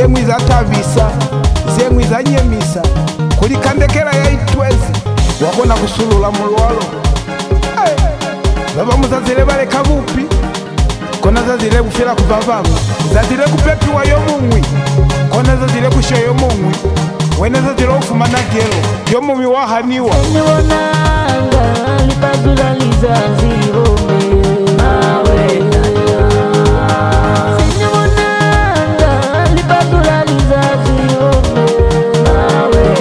zemwi za tavisa zemwi za nyemisa kulikandekela ya itwezi wakona kusulula mulwalo baba muzazile baleka bupi kona zazile kufila kuvavangu zazile kupepiwa yomumwi kona zazile kusha yomumwi wene zazile ufuma na gelo yomumwi wahaniwa Niwonanga lipazula lizazirome mawe Niwonanga lipazula lizazirome mawe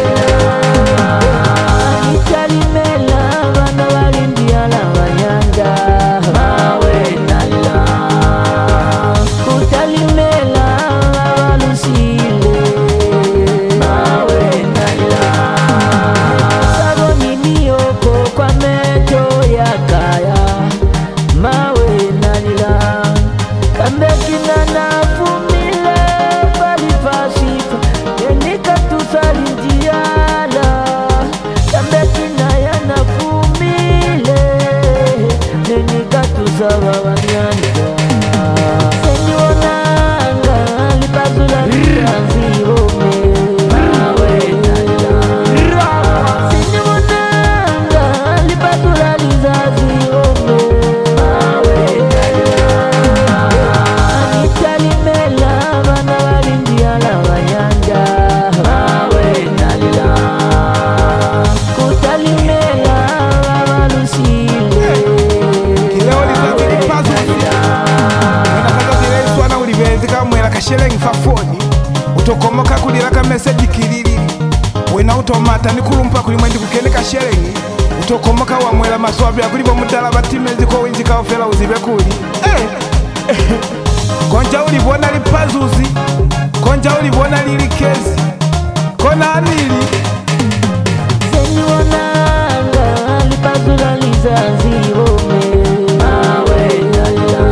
Nitalimela bana balindia la bayanga mawe nala Kutalimela balusile mawe nala Saboni mioko kwa meto ya kaya mawe nala Kambekina na fumile balifasika Yenika tusalindiala Kambekina ya na fumile Yenika tusababanyanga Senyiwonanga lipazula lizazirome mawe nala Senyiwonanga lipazula lizazirome mawe nala Nitalimela bana balindia la bayanga mawe nala Kutalimela babalusile kileo lizazili pazuzi wena zile iswana ulivezi kamwela kashelengi fafoni utokomoka kulila ka meseji kilili wena utomata nikulumpa kulimwendi kukene kashelengi utokomoka wamwela maswabi akulipo mudala batimezi ko winzi kaofela uzibe kuli konja ulibona lipazuzi konja ulibona lilikezi kona anili Senyiwonanga lipazula lizazirome mawe nala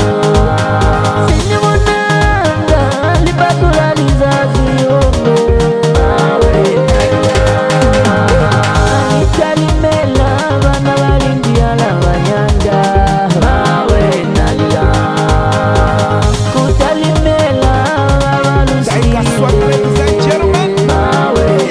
Senyiwonanga lipazula lizazirome mawe nala Nitalimela bana balindia la bayanga mawe nala Kutalimela babalusile Ladies and gentlemen, mawe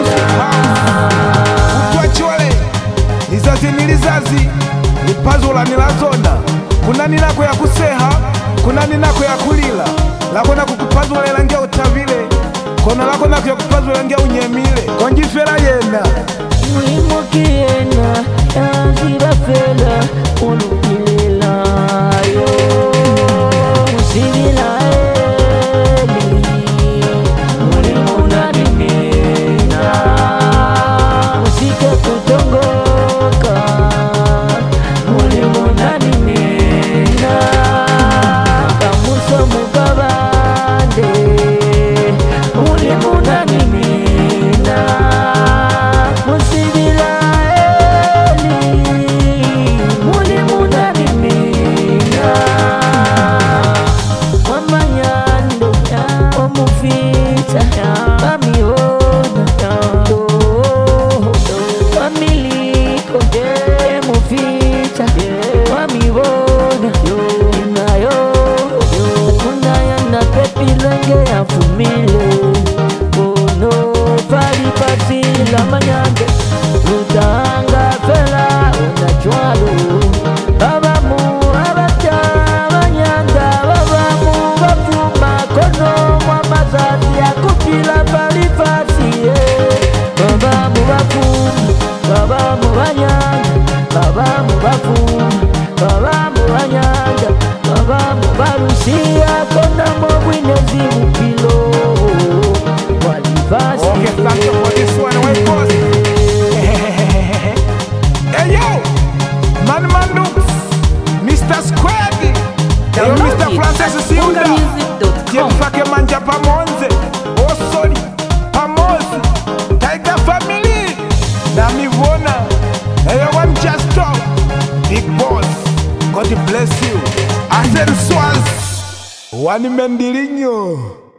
utwachole lizazi ni lizazi lipazula ni lazona kuna ninako ya kuseha kuna ninako ya kulila lako na kukupazula ilangia utavile kono lako nako ya kupazula ilangia unyemile konjifera yena Mwimukiena yazirafela ulupilayo Musivilaeli mulimunanimina Musike kutongoka mulimunanimina Kamuso mugabande mulimunanimina Musivilaeli mulimunanimina Mamanyando omufita mamiona mamiliko emufita mamibona inayo kunayana pepilenge yafumile ono palipasila manyande rutanga fela onachwalo babamu abata manyanda babamu bafuma kono mwamazazi yakupila palipasie babamu bafuma babamu banyanda babamu bafuma babamu banyanda babamu balusia kona mobwine zibupilo walipasi Okay, thank you for this one. Wait, pause. Hey yo, Man Looks, Mr. Squad, yo Mr. Francis Siunda, Jemfake Manja Pamonze, oh sorry, Pamozi, Tiger Family, Nami Wona, hey yo one just stop, Big Boss, God bless you, Asen Swaz, Wani Mendirinho.